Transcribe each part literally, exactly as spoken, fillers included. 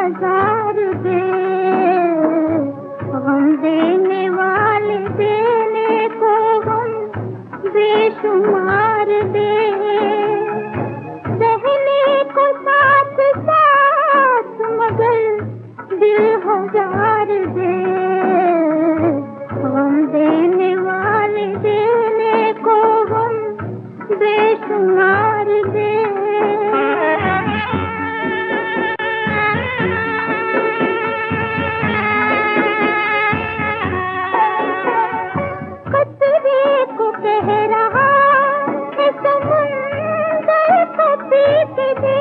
हजार दे, हम देने वाले देने को हम बेशुमार दे, रहने को साथ साथ मगर दिल हजार दे, हम देने वाले देने को हम बेशुमार दे। कतरे को कह रहा है समुंदर को पीट दे,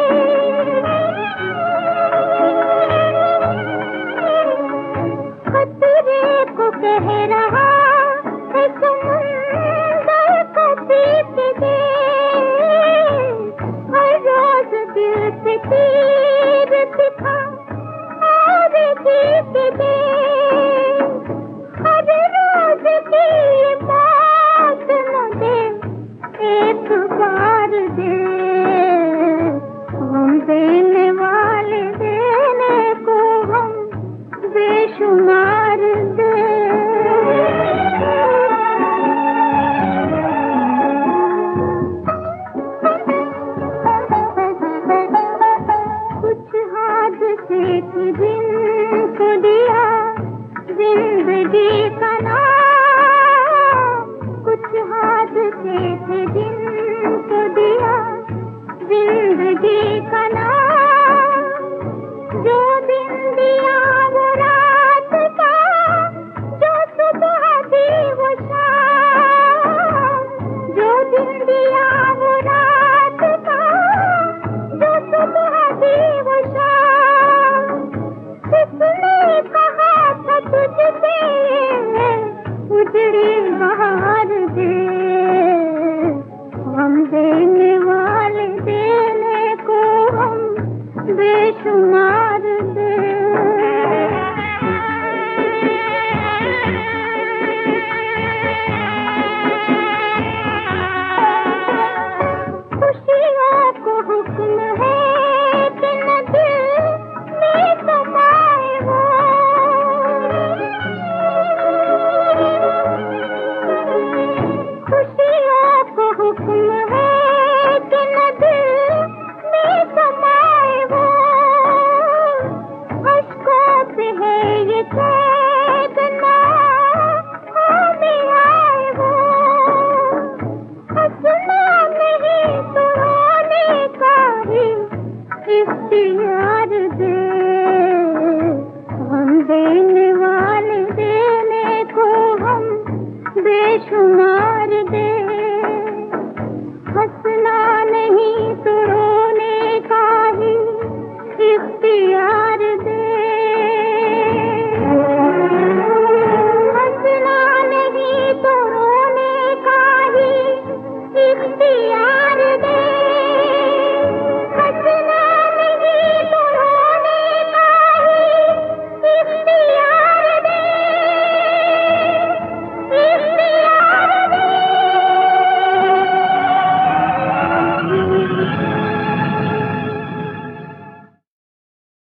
कतरे को कह रहा है समुंदर को पीट दे, हर रोज दिल पे तीर दिखा और जीत दे, हर रोज की मौत न दे, एक बार दे, हम देने वाले देने को हम बेशुमार दे। कुछ हादसे के दिन को दिया जिंदगी का नाम, कुछ हादसे के दिन को दिया जिंदगी का नाम, जो दिन दिया वो रात का, जो सुबह दी वो शाम, जो दिन दिया वो रात का, जो सुबह दी वो शाम, किसने कहा था तुझसे उजड़ी बहार दे, हम देने वाले देने को हम बेशुमार दे। खुशियों को हुक्म है कि न दिल में समाए वो, खुशियों को हुक्म है कि न दिल में समाए वो, अश्कों पे है ये कैद ना हमें आए वो, हंसना नहीं तो रोने का ही इख्तियार दे, हम देने वाले देने को हम बेशुमार